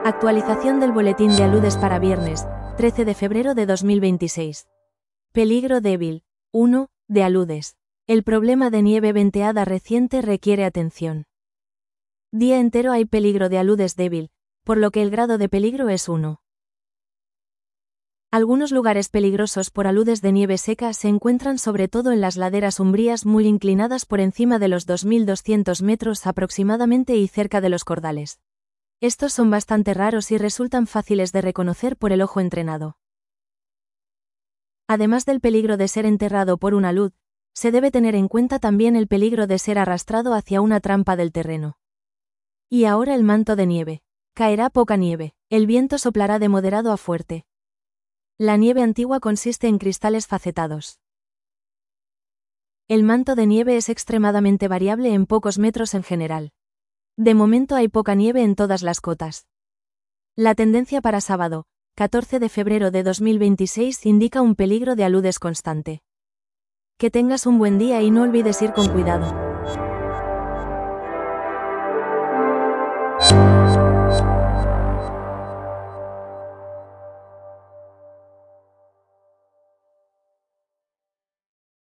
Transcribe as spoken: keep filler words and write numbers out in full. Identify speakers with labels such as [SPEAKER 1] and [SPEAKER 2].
[SPEAKER 1] Actualización del boletín de aludes para viernes, trece de febrero de dos mil veintiséis. Peligro débil. uno. De aludes. El problema de nieve venteada reciente requiere atención. Día entero hay peligro de aludes débil, por lo que el grado de peligro es uno. Algunos lugares peligrosos por aludes de nieve seca se encuentran sobre todo en las laderas umbrías muy inclinadas por encima de los dos mil doscientos metros aproximadamente y cerca de los cordales. Estos son bastante raros y resultan fáciles de reconocer por el ojo entrenado. Además del peligro de ser enterrado por un alud, se debe tener en cuenta también el peligro de ser arrastrado hacia una trampa del terreno. Y ahora el manto de nieve. Caerá poca nieve, el viento soplará de moderado a fuerte. La nieve antigua consiste en cristales facetados. El manto de nieve es extremadamente variable en pocos metros en general. De momento hay poca nieve en todas las cotas. La tendencia para sábado, catorce de febrero de dos mil veintiséis indica un peligro de aludes constante. Que tengas un buen día y no olvides ir con cuidado.